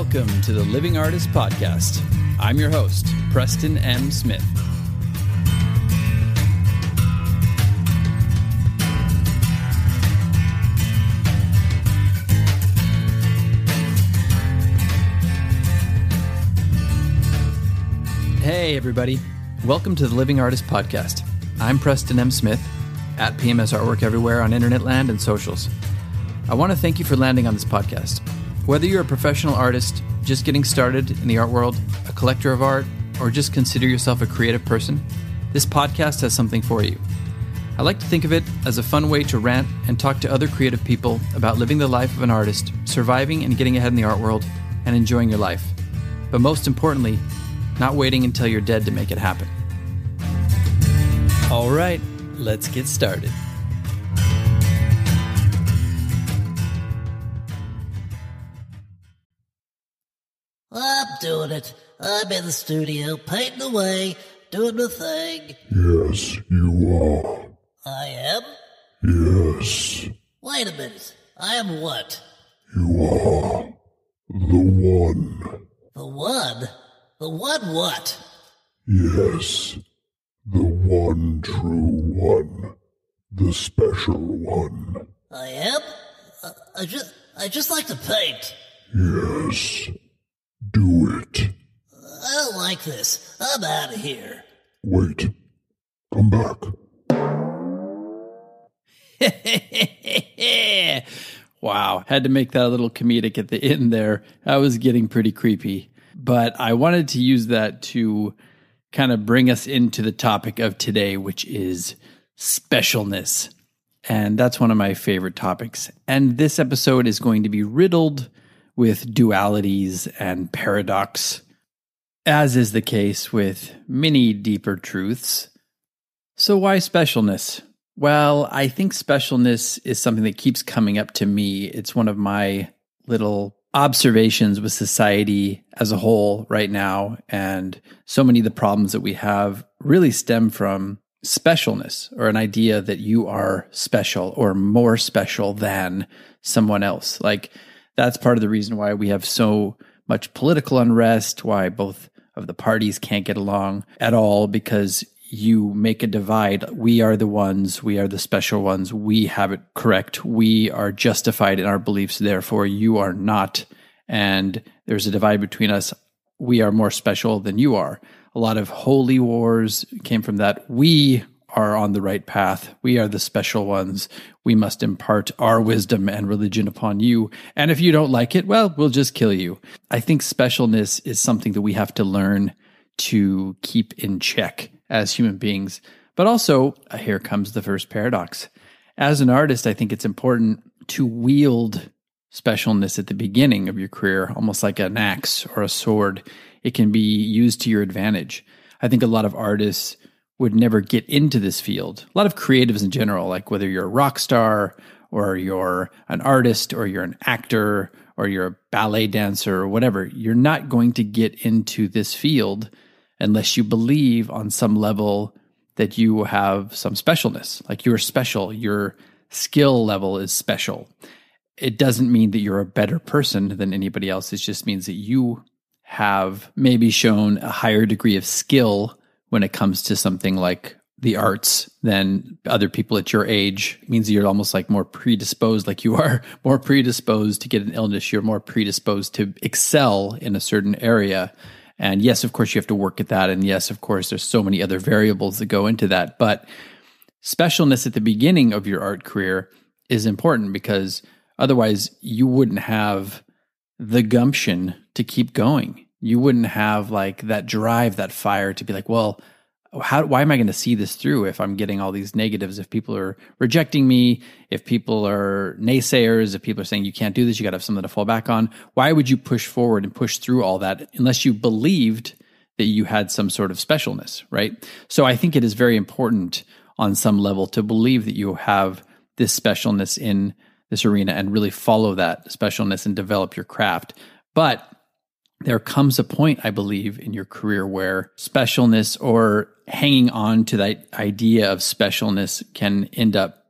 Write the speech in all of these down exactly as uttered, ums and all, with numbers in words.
Welcome to the Living Artist Podcast. I'm your host, Preston M. Smith. Hey, everybody. Welcome to the Living Artist Podcast. I'm Preston M. Smith, at P M S Artwork everywhere on internet land and socials. I want to thank you for landing on this podcast. Whether you're a professional artist, just getting started in the art world, a collector of art, or just consider yourself a creative person, this podcast has something for you. I like to think of it as a fun way to rant and talk to other creative people about living the life of an artist, surviving and getting ahead in the art world, and enjoying your life. But most importantly, not waiting until you're dead to make it happen. All right, let's get started. I'm doing it. I'm in the studio, painting away, doing the thing. Yes, you are. I am? Yes, Wait a minute. I am what? you are. The one. The one? The one what? Yes, the one true one. The special one. I am? I, I just, I just like to paint. Yes, do it. I don't like this. I'm out of here. Wait, come back. Wow, had to make that a little comedic at the end there. That was getting pretty creepy. But I wanted to use that to kind of bring us into the topic of today, which is specialness. And that's one of my favorite topics. And this episode is going to be riddled with dualities and paradox, as is the case with many deeper truths. So why specialness? Well, I think specialness is something that keeps coming up to me. It's one of my little observations with society as a whole right now. And so many of the problems that we have really stem from specialness, or an idea that you are special or more special than someone else. Like, that's part of the reason why we have so much political unrest, why both of the parties can't get along at all, because you make a divide. We are the ones, we are the special ones, we have it correct, we are justified in our beliefs, therefore you are not. And there's a divide between us. We are more special than you are. A lot of holy wars came from that. We are on the right path. We are the special ones. We must impart our wisdom and religion upon you. And if you don't like it, well, we'll just kill you. I think specialness is something that we have to learn to keep in check as human beings. But also, uh, here comes the first paradox. As an artist, I think it's important to wield specialness at the beginning of your career, almost like an axe or a sword. It can be used to your advantage. I think a lot of artists would never get into this field. A lot of creatives in general, like whether you're a rock star or you're an artist or you're an actor or you're a ballet dancer or whatever, you're not going to get into this field unless you believe on some level that you have some specialness, like you're special, your skill level is special. It doesn't mean that you're a better person than anybody else. It just means that you have maybe shown a higher degree of skill when it comes to something like the arts than other people at your age. It means you're almost like more predisposed, like you are more predisposed to get an illness. You're more predisposed to excel in a certain area. And yes, of course, you have to work at that. And yes, of course, there's so many other variables that go into that. But specialness at the beginning of your art career is important, because otherwise you wouldn't have the gumption to keep going. You wouldn't have like that drive, that fire to be like, well, how, why am I going to see this through if I'm getting all these negatives, if people are rejecting me, if people are naysayers, if people are saying you can't do this, you got to have something to fall back on. Why would you push forward and push through all that unless you believed that you had some sort of specialness, right? So I think it is very important on some level to believe that you have this specialness in this arena and really follow that specialness and develop your craft. But there comes a point, I believe, in your career where specialness or hanging on to that idea of specialness can end up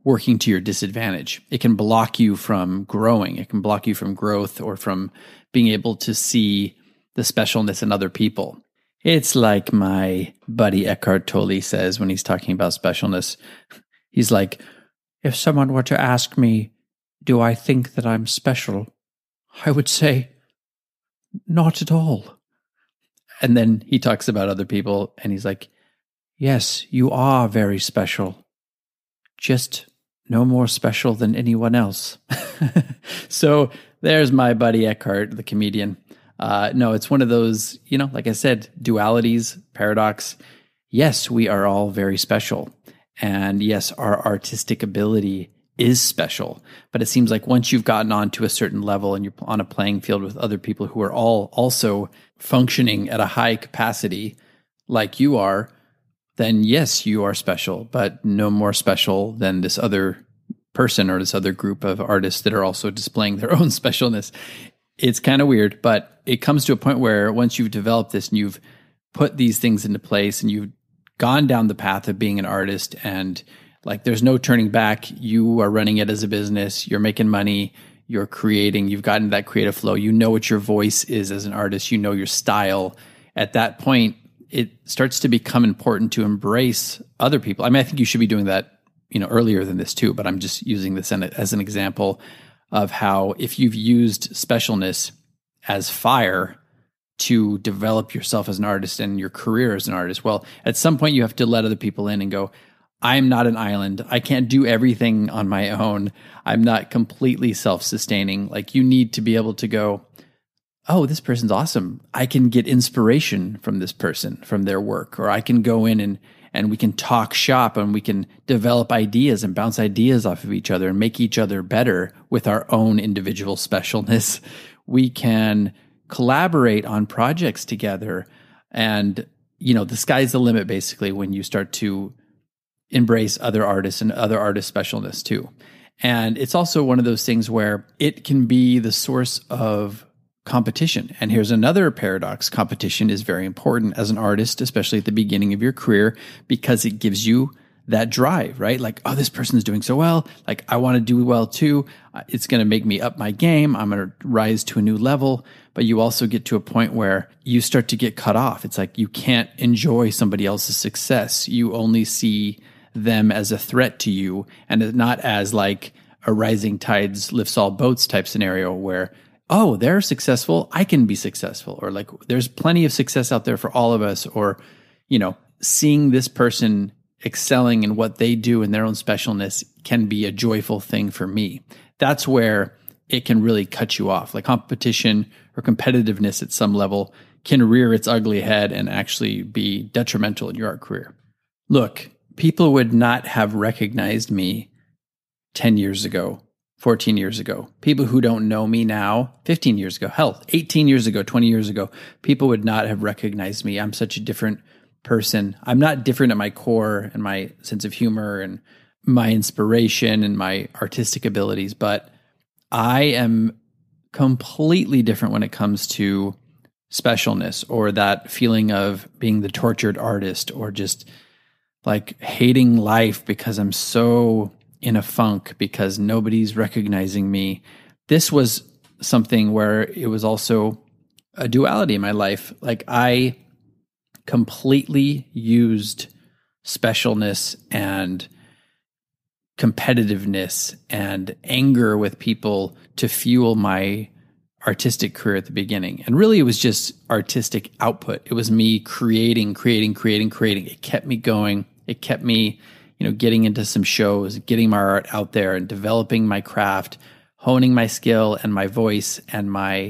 working to your disadvantage. It can block you from growing. It can block you from growth or from being able to see the specialness in other people. It's like my buddy Eckhart Tolle says when he's talking about specialness. He's like, if someone were to ask me, do I think that I'm special? I would say, not at all. And then he talks about other people and he's like, yes, you are very special. Just no more special than anyone else. So there's my buddy Eckhart, the comedian. Uh, no, it's one of those, you know, like I said, dualities, paradox. Yes, we are all very special. And yes, our artistic ability is special. But it seems like once you've gotten on to a certain level and you're on a playing field with other people who are all also functioning at a high capacity like you are, then yes, you are special, but no more special than this other person or this other group of artists that are also displaying their own specialness. It's kind of weird, but it comes to a point where once you've developed this and you've put these things into place and you've gone down the path of being an artist and like there's no turning back, you are running it as a business, you're making money, you're creating, you've gotten that creative flow, you know what your voice is as an artist, you know your style. At that point, it starts to become important to embrace other people. I mean, I think you should be doing that, you know, earlier than this too, but I'm just using this as an example of how if you've used specialness as fire to develop yourself as an artist and your career as an artist, well, at some point you have to let other people in and go, I'm not an island. I can't do everything on my own. I'm not completely self-sustaining. Like you need to be able to go, oh, this person's awesome. I can get inspiration from this person, from their work, or I can go in and and we can talk shop and we can develop ideas and bounce ideas off of each other and make each other better with our own individual specialness. We can collaborate on projects together. And, you know, the sky's the limit basically when you start to embrace other artists and other artists' specialness too. And it's also one of those things where it can be the source of competition. And here's another paradox. Competition is very important as an artist, especially at the beginning of your career, because it gives you that drive, right? Like, oh, this person's doing so well. Like, I want to do well too. It's going to make me up my game. I'm going to rise to a new level. But you also get to a point where you start to get cut off. It's like you can't enjoy somebody else's success. You only see them as a threat to you and not as like a rising tides lifts all boats type scenario where, oh, they're successful, I can be successful. Or like, there's plenty of success out there for all of us. Or, you know, seeing this person excelling in what they do in their own specialness can be a joyful thing for me. That's where it can really cut you off. Like competition or competitiveness at some level can rear its ugly head and actually be detrimental in your art career. Look, people would not have recognized me ten years ago, fourteen years ago. People who don't know me now, fifteen years ago, hell, eighteen years ago, twenty years ago, people would not have recognized me. I'm such a different person. I'm not different at my core and my sense of humor and my inspiration and my artistic abilities, but I am completely different when it comes to specialness or that feeling of being the tortured artist or just like hating life because I'm so in a funk because nobody's recognizing me. This was something where it was also a duality in my life. Like I completely used specialness and competitiveness and anger with people to fuel my artistic career at the beginning. And really it was just artistic output. It was me creating, creating, creating, creating. It kept me going. It kept me, you know, getting into some shows, getting my art out there and developing my craft, honing my skill and my voice and my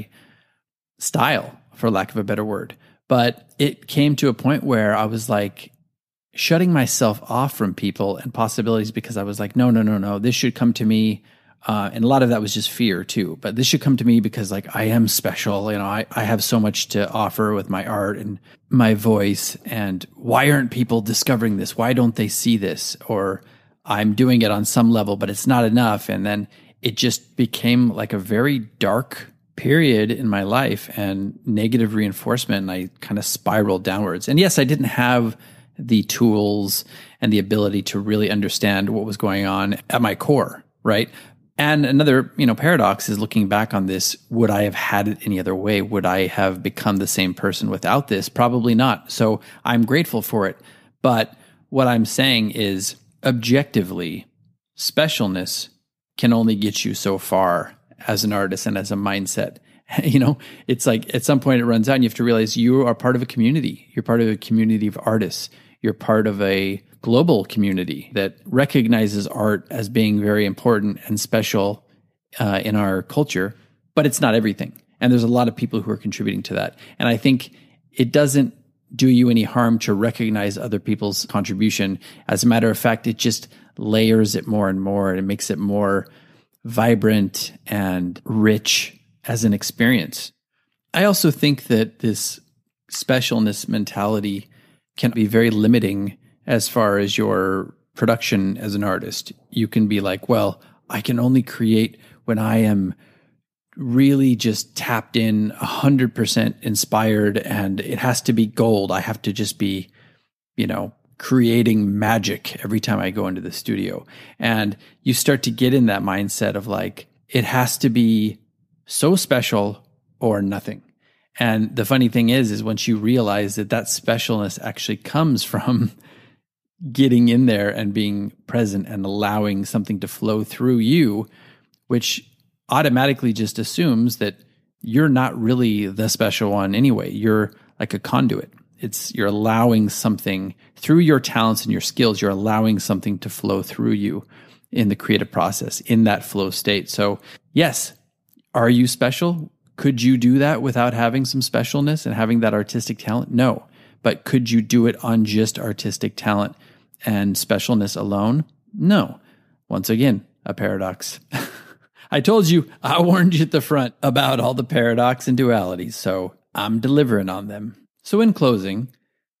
style, for lack of a better word. But it came to a point where I was like shutting myself off from people and possibilities because I was like, no, no, no, no, this should come to me. Uh, and a lot of that was just fear too. But this should come to me because like I am special. You know, I, I have so much to offer with my art and my voice. And why aren't people discovering this? Why don't they see this? Or I'm doing it on some level, but it's not enough. And then it just became like a very dark period in my life and negative reinforcement. And I kind of spiraled downwards. And yes, I didn't have the tools and the ability to really understand what was going on at my core, right? And another, you know, paradox is looking back on this, would I have had it any other way? Would I have become the same person without this? Probably not. So I'm grateful for it. But what I'm saying is, objectively, specialness can only get you so far as an artist and as a mindset. You know, it's like at some point it runs out and you have to realize you are part of a community. You're part of a community of artists. You're part of a global community that recognizes art as being very important and special uh, in our culture, but it's not everything. And there's a lot of people who are contributing to that. And I think it doesn't do you any harm to recognize other people's contribution. As a matter of fact, it just layers it more and more, and it makes it more vibrant and rich as an experience. I also think that this specialness mentality can be very limiting as far as your production as an artist. You can be like, well, I can only create when I am really just tapped in, one hundred percent inspired, and it has to be gold. I have to just be, you know, creating magic every time I go into the studio. And you start to get in that mindset of like, it has to be so special or nothing. And the funny thing is, is once you realize that that specialness actually comes from getting in there and being present and allowing something to flow through you, which automatically just assumes that you're not really the special one anyway. You're like a conduit. It's you're allowing something through your talents and your skills, you're allowing something to flow through you in the creative process, in that flow state. So yes, are you special? Could you do that without having some specialness and having that artistic talent? No. But could you do it on just artistic talent and specialness alone? No. Once again, a paradox. I told you, I warned you at the front about all the paradox and dualities, so I'm delivering on them. So in closing,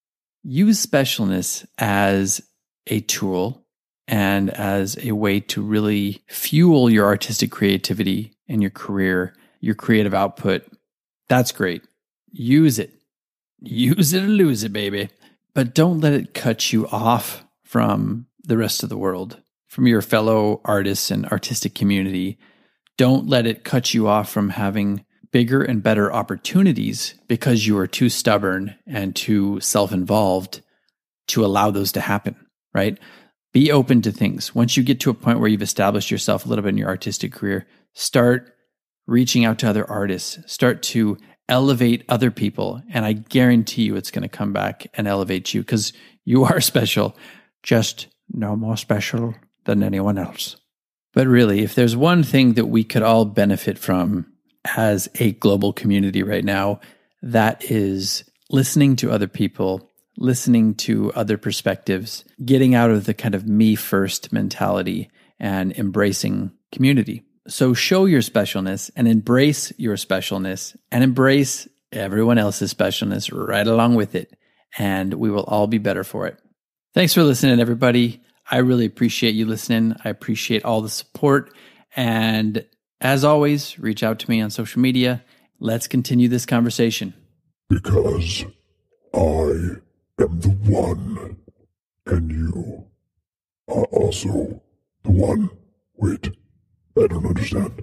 use specialness as a tool and as a way to really fuel your artistic creativity and your career, your creative output. That's great. Use it. Use it or lose it, baby. But don't let it cut you off from the rest of the world, from your fellow artists and artistic community. Don't let it cut you off from having bigger and better opportunities because you are too stubborn and too self-involved to allow those to happen, right? Be open to things. Once you get to a point where you've established yourself a little bit in your artistic career, start reaching out to other artists, start to elevate other people. And I guarantee you it's going to come back and elevate you because you are special, just no more special than anyone else. But really, if there's one thing that we could all benefit from as a global community right now, that is listening to other people, listening to other perspectives, getting out of the kind of me first mentality and embracing community. So show your specialness and embrace your specialness and embrace everyone else's specialness right along with it. And we will all be better for it. Thanks for listening, everybody. I really appreciate you listening. I appreciate all the support. And as always, reach out to me on social media. Let's continue this conversation. Because I am the one, and you are also the one. Wait, I don't understand.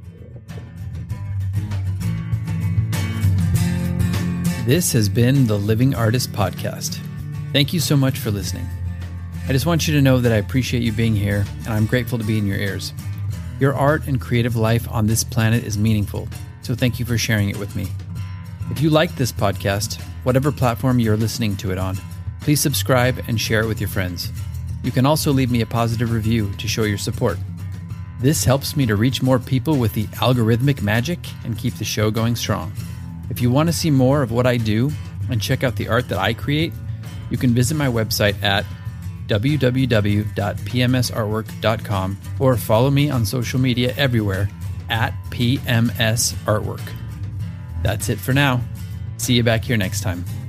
This has been the Living Artist Podcast. Thank you so much for listening. I just want you to know that I appreciate you being here, and I'm grateful to be in your ears. Your art and creative life on this planet is meaningful, so thank you for sharing it with me. If you like this podcast, whatever platform you're listening to it on, please subscribe and share it with your friends. You can also leave me a positive review to show your support. This helps me to reach more people with the algorithmic magic and keep the show going strong. If you want to see more of what I do and check out the art that I create, you can visit my website at w w w dot p m s artwork dot com or follow me on social media everywhere at P M S Artwork. That's it for now. See you back here next time.